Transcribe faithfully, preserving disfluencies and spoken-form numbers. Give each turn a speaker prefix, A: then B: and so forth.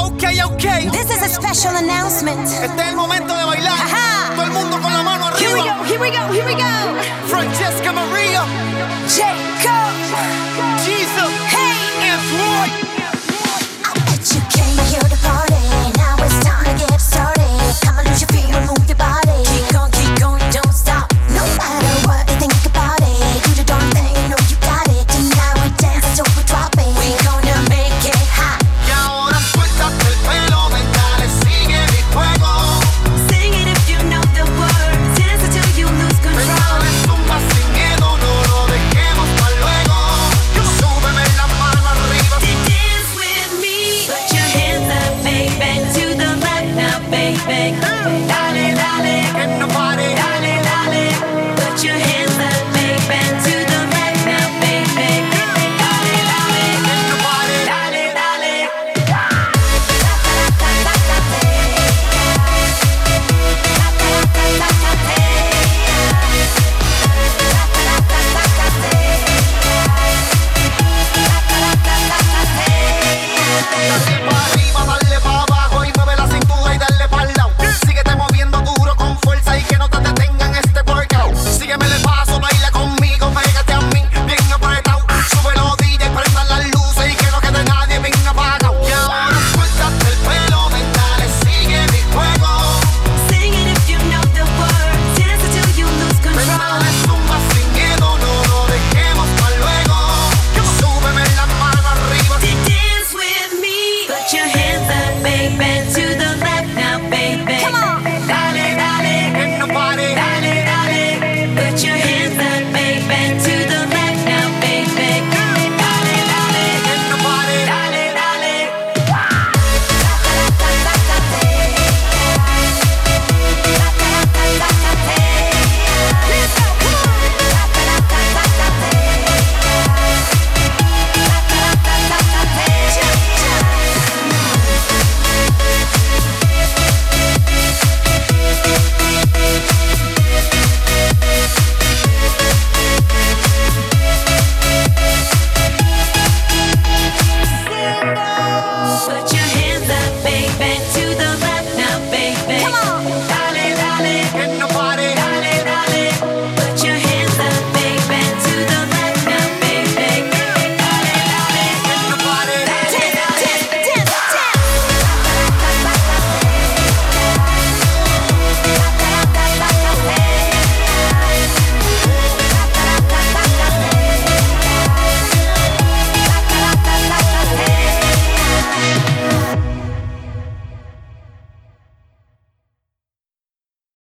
A: Ok, ok.
B: This is a special announcement.
A: Este es el momento de bailar.
B: Ajá.
A: Todo el mundo con la mano
B: Here we
A: arriba.
B: go, here we go, here we go.
A: Francesca Maria,
B: Jacob.
A: Jesus,
B: Hey.
A: and Roy.